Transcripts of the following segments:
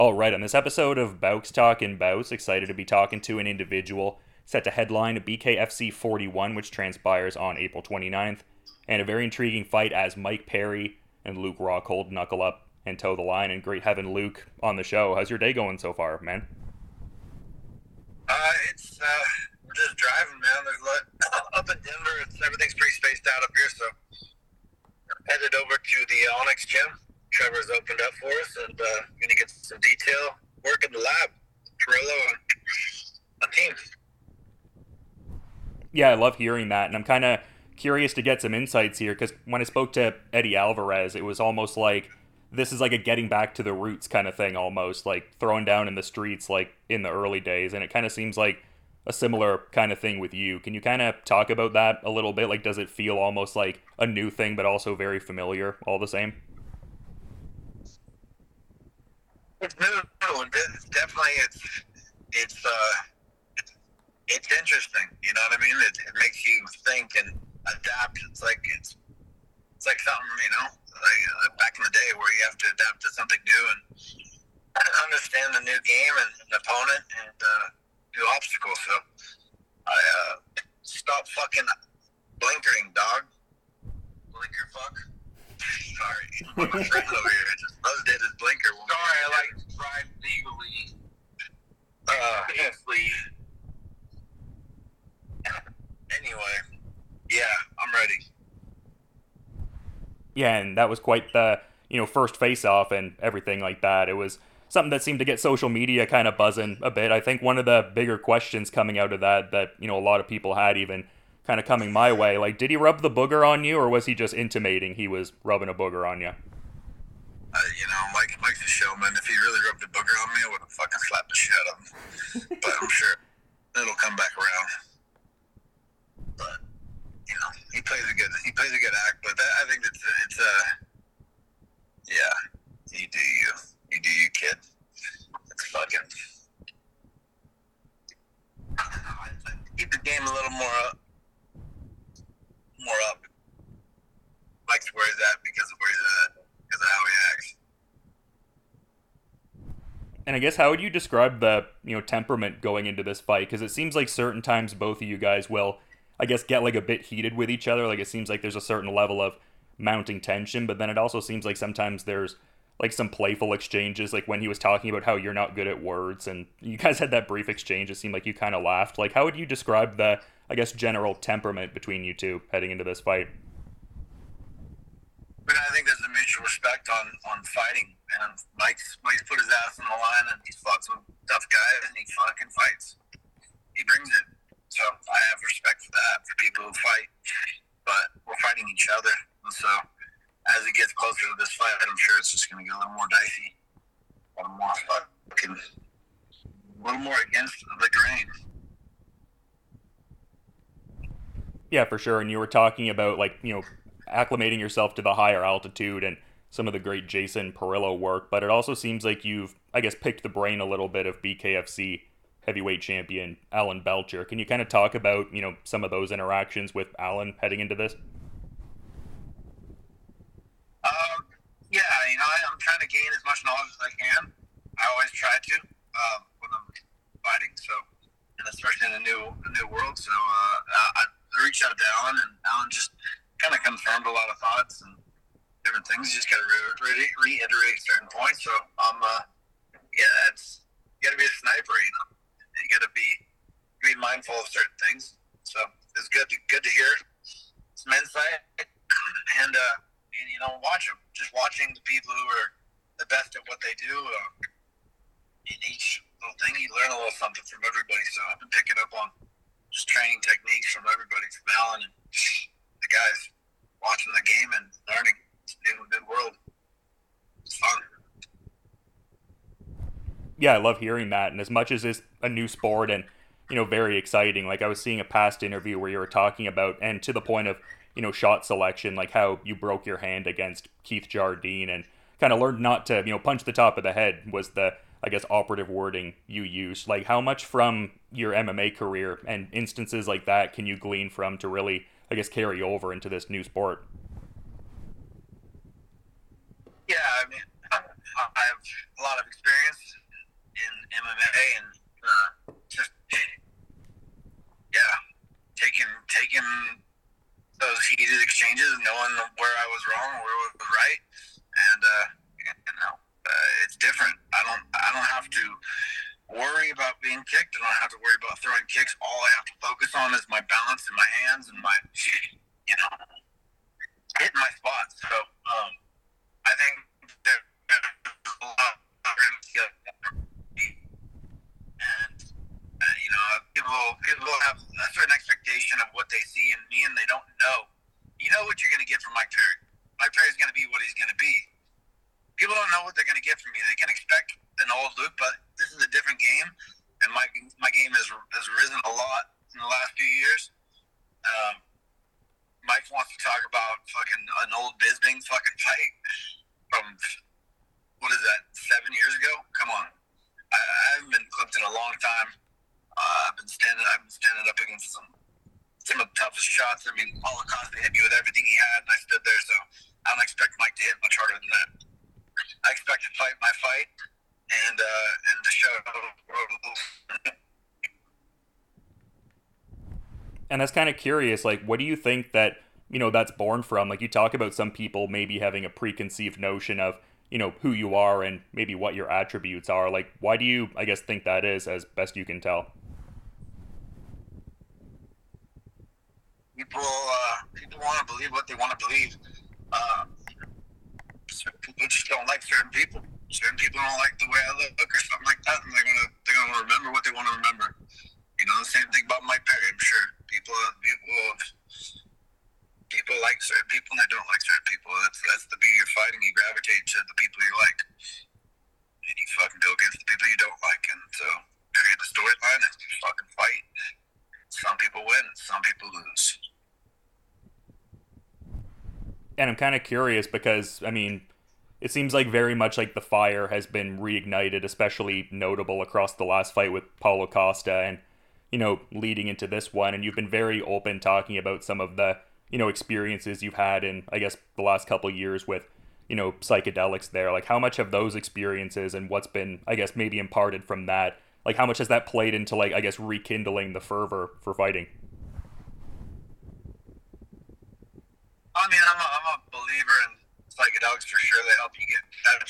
All right, on this episode of Bouks Talking Bouts, excited to be talking to an individual set to headline BKFC 41, which transpires on April 29th, and a very intriguing fight as Mike Perry and Luke Rockhold knuckle up and toe the line. And great having Luke on the show. How's your day going so far, man? It's we're just driving, man. There's a lot up in Denver. Everything's pretty spaced out up here, so headed over to the Onyx gym. Trevor's opened up for us, and gonna get some detail work in the lab. Perillo and a team. Yeah, I love hearing that, and I'm kind of curious to get some insights here because when I spoke to Eddie Alvarez, it was almost like this is like a getting back to the roots kind of thing, almost like throwing down in the streets like in the early days, and it kind of seems like a similar kind of thing with you. Can you kind of talk about that a little bit? Like, does it feel almost like a new thing, but also very familiar all the same? It's new. It's definitely it's interesting. You know what I mean? It makes you think and adapt. It's like something, like back in the day where you have to adapt to something new and understand the new game and an opponent and new obstacles. So I stop fucking blinkering, dog. Blinker, fuck. Sorry, my friend over here just buzzed at his blinker. Sorry, I like to drive legally, safely. Anyway, yeah, I'm ready. Yeah, and that was quite the, first face-off and everything like that. It was something that seemed to get social media kind of buzzing a bit. I think one of the bigger questions coming out of that, a lot of people had even kind of coming my way, like, did he rub the booger on you, or was he just intimating he was rubbing a booger on you? Mike's a showman. If he really rubbed a booger on me, I would have fucking slapped the shit out of him. But I'm sure it'll come back around. But he plays a good act. But I think it's you do you, kid. It's fucking keep the game a little more up. Mike's where he's at because of where he's at, because of how he acts. And I guess how would you describe the temperament going into this fight? Because it seems like certain times both of you guys will, I guess, get like a bit heated with each other. Like it seems like there's a certain level of mounting tension, but then it also seems like sometimes there's like some playful exchanges. Like when he was talking about how you're not good at words, and you guys had that brief exchange. It seemed like you kind of laughed. Like how would you describe the, I guess, general temperament between you two heading into this fight? I think there's a mutual respect on fighting, and Mike's put his ass on the line, and he's fought some tough guys, and he fucking fights. He brings it. So I have respect for that, for people who fight, but we're fighting each other. And so as it gets closer to this fight, I'm sure it's just going to get a little more dicey, a little more fucking, a little more against the grain. Yeah, for sure. And you were talking about acclimating yourself to the higher altitude and some of the great Jason Perillo work, but it also seems like you've, I guess, picked the brain a little bit of BKFC heavyweight champion Alan Belcher. Can you kind of talk about, some of those interactions with Alan heading into this? I'm trying to gain as much knowledge as I can. I always try to when I'm fighting, so, and especially in a new world. So I reached out to Alan, and Alan just kind of confirmed a lot of thoughts and different things. You just got to reiterate certain points. So it's you got to be a sniper. You got to be mindful of certain things. So it's good to hear some insight and watch them. Just watching the people who are the best at what they do. In each little thing, you learn a little something from everybody. So I've been picking up on just training techniques from everybody, from Alan and the guys, watching the game and learning. It's a new world. It's fun. Yeah, I love hearing that. And as much as it's a new sport and, very exciting, like I was seeing a past interview where you were talking about, and to the point of, shot selection, like how you broke your hand against Keith Jardine and kind of learned not to, punch the top of the head was the, I guess, operative wording you used. Like how much from your MMA career and instances like that can you glean from to really, I guess, carry over into this new sport? Yeah, I have a lot of experience worry about being kicked. I don't have to worry about throwing kicks. All I have to focus on is my balance in my hands and my, hitting my spots. So I think there's a lot of skill. And, people have a certain expectation of what they see in me, and they don't know. You know what you're going to get from Mike Perry. Mike Perry's going to be what he's going to be. People don't know what they're going to get from me. They can expect an old Luke, but this is a different game, and my game has risen a lot in the last few years. Mike wants to talk about fucking an old Bisping fucking fight from, what is that, 7 years ago? Come on. I haven't been clipped in a long time. I've been standing up against some of the toughest shots. I mean, Paulo Costa hit me with everything he had, and I stood there, so I don't expect Mike to hit much harder than that. I expect to fight my fight and to show. And that's kind of curious, like, what do you think that, that's born from? Like, you talk about some people maybe having a preconceived notion of, who you are and maybe what your attributes are. Like, why do you, I guess, think that is, as best you can tell? People want to believe what they want to believe. People just don't like certain people. Certain people don't like the way I look or something like that, and they're gonna remember what they want to remember. The same thing about Mike Perry. I'm sure people like certain people and they don't like certain people. That's the beauty of fighting. You gravitate to the people you like, and you fucking go against the people you don't like, and so create the storyline and you fucking fight. Some people win, some people lose. And I'm kind of curious because, it seems like very much like the fire has been reignited, especially notable across the last fight with Paulo Costa and, leading into this one. And you've been very open talking about some of the, experiences you've had in, I guess, the last couple of years with, psychedelics there. Like, how much of those experiences and what's been, I guess, maybe imparted from that, like, how much has that played into, like, I guess, rekindling the fervor for fighting? I'm a believer in psychedelics for sure. They help you get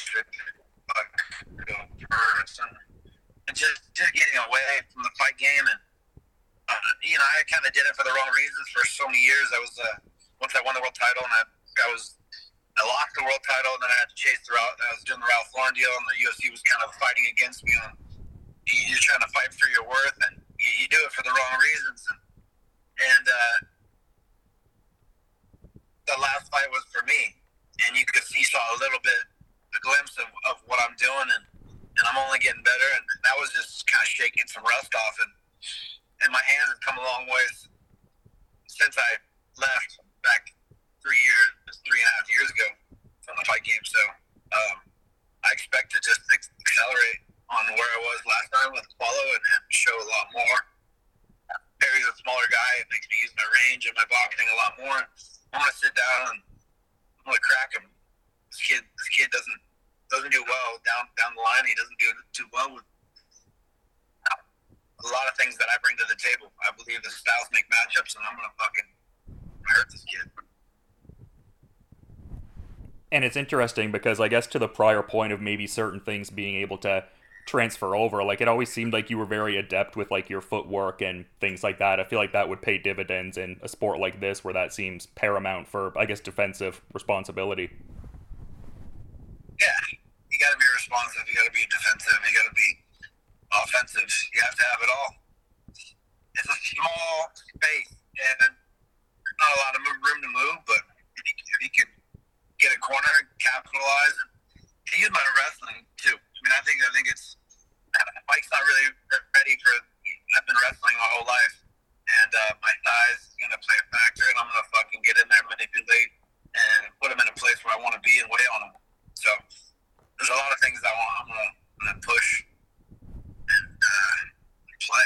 better and just getting away from the fight game. And I kind of did it for the wrong reasons for so many years. Once I won the world title, and I lost the world title, and then I had to chase throughout. I was doing the Ralph Lauren deal, and the UFC was kind of fighting against me. You're trying to fight for your worth, and you do it for the wrong reasons. And the last fight was for me, and you could see, saw a little bit, a glimpse of what I'm doing, and I'm only getting better. And that was just kind of shaking some rust off, and my hands have come a long ways since I left back 3.5 years ago from the fight game. So I expect to just accelerate on where I was last time with Paulo and show a lot more. Perry's a smaller guy. It makes me use my range and my boxing a lot more. I want to sit down and I'm going to crack him. This kid doesn't do well down the line. He doesn't do too well with a lot of things that I bring to the table. I believe the styles make matchups, and I'm going to fucking hurt this kid. And it's interesting because I guess to the prior point of maybe certain things being able to transfer over, like, it always seemed like you were very adept with, like, your footwork and things like that. I feel like that would pay dividends in a sport like this where that seems paramount for, I guess, defensive responsibility. Yeah, you got to be responsive, you got to be defensive, you got to be offensive. You have to have it all. It's a small space, and there's not a lot of room to move, but if you can get a corner and capitalize, and use my wrestling too. I think it's Mike's not really ready for. I've been wrestling my whole life, and my size is gonna play a factor, and I'm gonna fucking get in there, manipulate, and put him in a place where I want to be and weigh on him. So there's a lot of things I'm gonna push and play.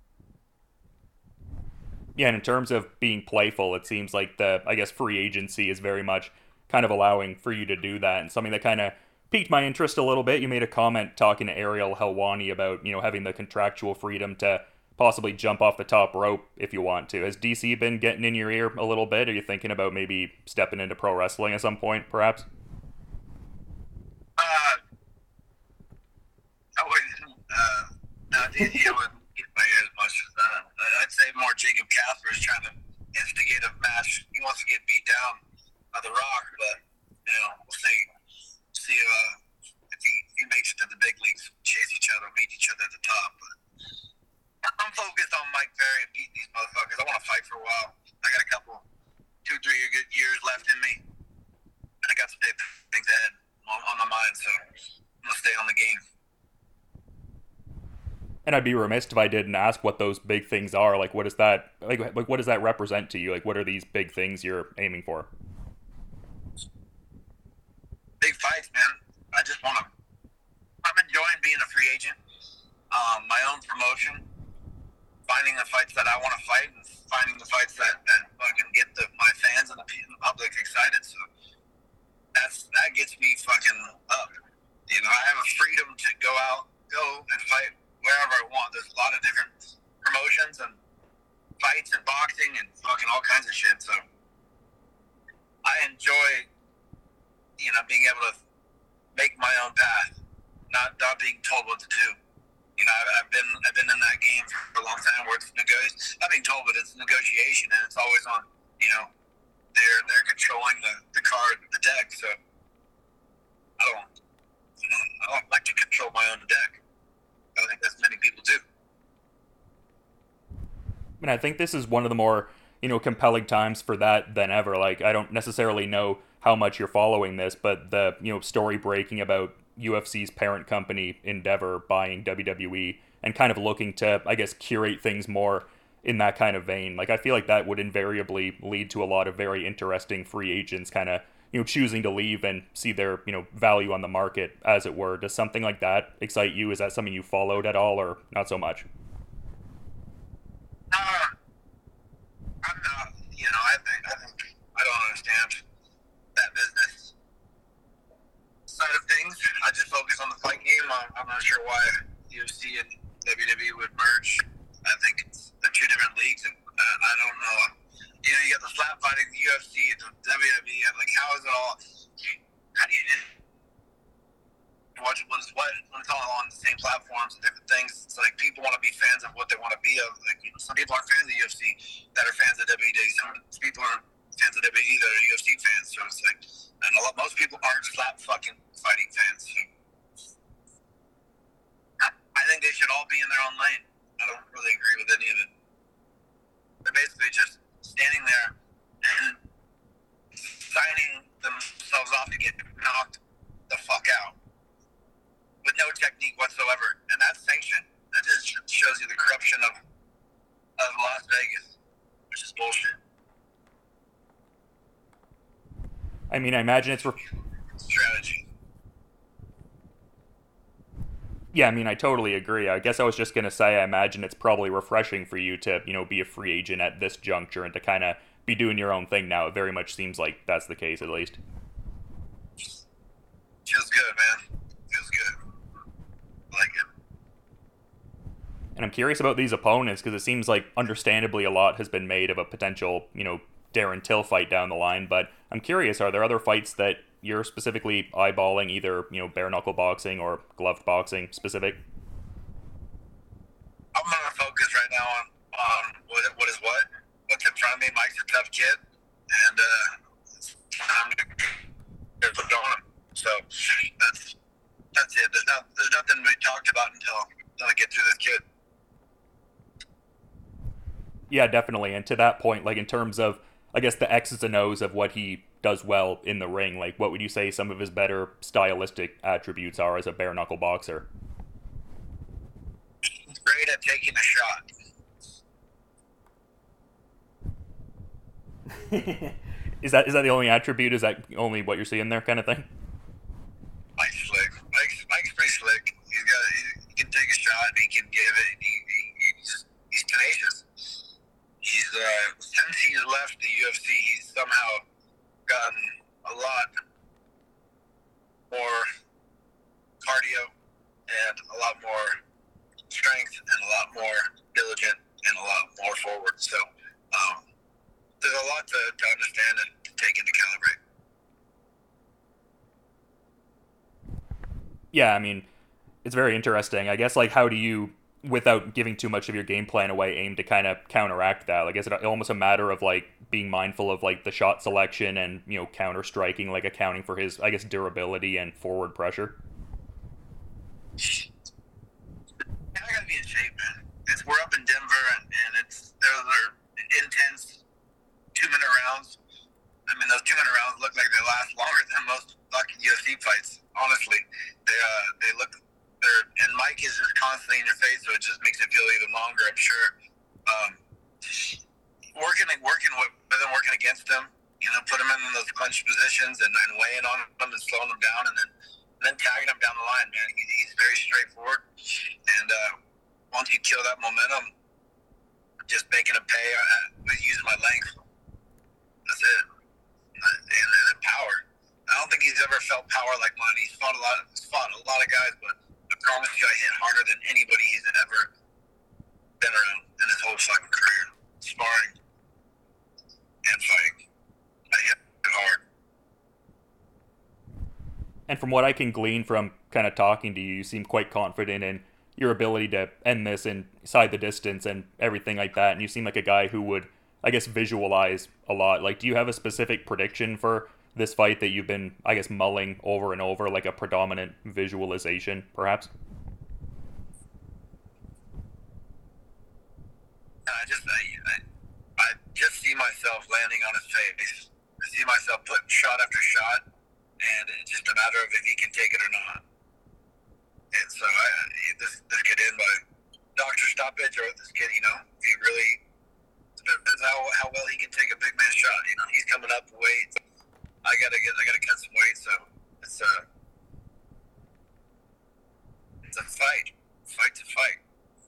Yeah, and in terms of being playful, it seems like the, I guess, free agency is very much kind of allowing for you to do that, and something that kind of piqued my interest a little bit. You made a comment talking to Ariel Helwani about, having the contractual freedom to possibly jump off the top rope if you want to. Has DC been getting in your ear a little bit? Are you thinking about maybe stepping into pro wrestling at some point, perhaps? I he wouldn't get my ear as much as that. I'd say more Jacob Casper is trying to instigate a match. He wants to get beat down by The Rock, but we'll see. See if he makes it to the big leagues, chase each other, meet each other at the top. But I'm focused on Mike Perry and beating these motherfuckers. I want to fight for a while. I got a couple, 2-3 good years left in me, and I got some big things ahead on my mind. So I'm gonna stay on the game. And I'd be remiss if I didn't ask what those big things are. Like, what is that? Like, what does that represent to you? Like, what are these big things you're aiming for? Big fights, man. I'm enjoying being a free agent. My own promotion, finding the fights that I want to fight, and finding the fights that fucking get my fans and the public excited. So that gets me fucking up. I have a freedom to go and fight wherever I want. There's a lot of different promotions and fights and boxing and fucking all kinds of shit. So I enjoy, being able to make my own path, not being told what to do. I've been in that game for a long time where it's not being told, but it's negotiation, and it's always on. They're controlling the card, the deck. So I don't like to control my own deck. I think as many people do. And I think this is one of the more, compelling times for that than ever. Like, I don't necessarily know how much you're following this, but the, story breaking about UFC's parent company, Endeavor, buying WWE and kind of looking to, I guess, curate things more in that kind of vein. Like, I feel like that would invariably lead to a lot of very interesting free agents kind of, choosing to leave and see their, value on the market, as it were. Does something like that excite you? Is that something you followed at all, or not so much? I'm not, I don't understand that business side of things. I just focus on the fight game. I'm not sure why UFC and WWE would merge. I think they're two different leagues, and I don't know. You got the slap fighting, the UFC, the WWE. I'm like, how is it all? How do you just watch when it's all on the same platforms and different things? It's like people want to be fans of what they want to be of. Like, some people aren't fans of the UFC that are fans of WWE. Some people aren't fans of WWE that are UFC fans. So it's like, and most people aren't slap fucking fighting fans. So I think they should all be in their own lane. I don't really agree with any of it. They're basically just standing there and signing themselves off to get knocked the fuck out with no technique whatsoever, and that's sanctioned. That just shows you the corruption of Las Vegas, which is bullshit. I mean, I imagine it's strategy. Yeah, I mean, I totally agree. I guess I was just going to say, I imagine it's probably refreshing for you to, be a free agent at this juncture and to kind of be doing your own thing now. It very much seems like that's the case, at least. Feels good, man. Feels good. I like it. And I'm curious about these opponents, because it seems like, understandably, a lot has been made of a potential, Darren Till fight down the line. But I'm curious, are there other fights that you're specifically eyeballing, either bare knuckle boxing or gloved boxing specific? I'm gonna focus right now on what's in front of me. Mike's a tough kid, and it's time to put it on him. So that's it. There's nothing we talked about until I get through this kid. Yeah, definitely. And to that point, like, in terms of, I guess, the X's and O's of what he does well in the ring, like, what would you say some of his better stylistic attributes are as a bare knuckle boxer? He's great at taking a shot. Is that the only attribute? Is that only what you're seeing there, kind of thing? Mike's slick. Mike's pretty slick. He can take a shot and he can give it. He's tenacious. Since he's left the UFC, he's somehow gotten a lot more cardio and a lot more strength and a lot more diligent and a lot more forward. So there's a lot to understand and to take into calibrate. Yeah, I mean, it's very interesting. I guess, like, how do you without giving too much of your game plan away, aim to kind of counteract that? Like, is it almost a matter of like being mindful of like the shot selection and counter striking, like accounting for his, I guess, durability and forward pressure? And I gotta be in shape, man. We're up in Denver, and those are intense 2-minute rounds. I mean, those 2-minute rounds look like they last longer than most fucking UFC fights. Honestly, they look. And Mike is just constantly in your face, so it just makes it feel even longer, I'm sure. Working against them, put them in those clinch positions and weighing on them and slowing them down, and then tagging them down the line, man. He's very straightforward, and once you kill that momentum, just making him pay with using my length. That's it. And then power. I don't think he's ever felt power like mine. He's fought a lot of guys, but I promise you, I hit harder than anybody he's ever been around in his whole fucking career, sparring and fighting. I hit hard. And from what I can glean from kind of talking to you, you seem quite confident in your ability to end this inside the distance and everything like that. And you seem like a guy who would, I guess, visualize a lot. Like, do you have a specific prediction for this fight that you've been, I guess, mulling over and over, like a predominant visualization, perhaps? I just see myself landing on his face. I see myself putting shot after shot, and it's just a matter of if he can take it or not. And so this could end by doctor stoppage, or this kid, if he really depends how well he can take a big man shot. He's coming up weight. I gotta cut some weight, so it's a fight to fight.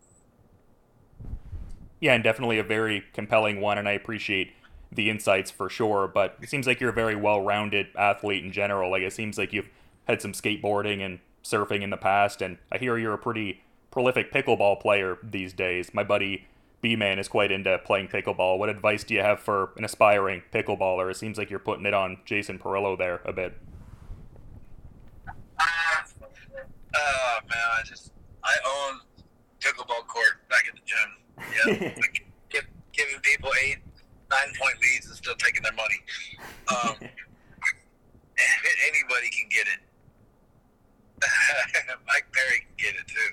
Yeah, and definitely a very compelling one, and I appreciate the insights for sure, but it seems like you're a very well-rounded athlete in general. Like, it seems like you've had some skateboarding and surfing in the past, and I hear you're a pretty prolific pickleball player these days. My buddy B-Man is quite into playing pickleball. What advice do you have for an aspiring pickleballer? It seems like you're putting it on Jason Perillo there a bit. Man, I own pickleball court back at the gym. Yeah, giving people 8-9 point leads and still taking their money. Anybody can get it. Mike Perry can get it too.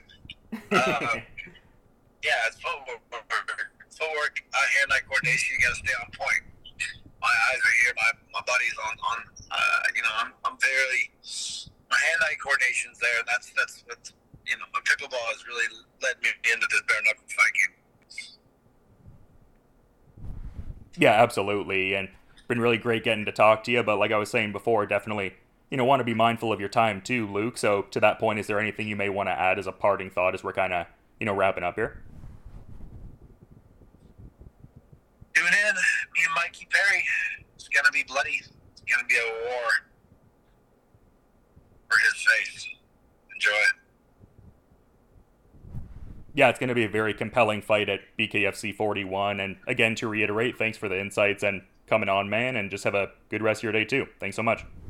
Yeah, it's footwork, hand-eye coordination. You got to stay on point. My eyes are here. My body's on. I'm very. My hand-eye coordination's there, and that's what my pickleball has really led me into this bare knuckle fight game. Yeah, absolutely, and it's been really great getting to talk to you. But like I was saying before, definitely, want to be mindful of your time too, Luke. So to that point, is there anything you may want to add as a parting thought as we're kind of, wrapping up here? Tune in, me and Mikey Perry. It's gonna be bloody. It's gonna be a war for his face. Enjoy it. Yeah, it's going to be a very compelling fight at BKFC 41. And again, to reiterate, thanks for the insights and coming on, man, and just have a good rest of your day too. Thanks so much.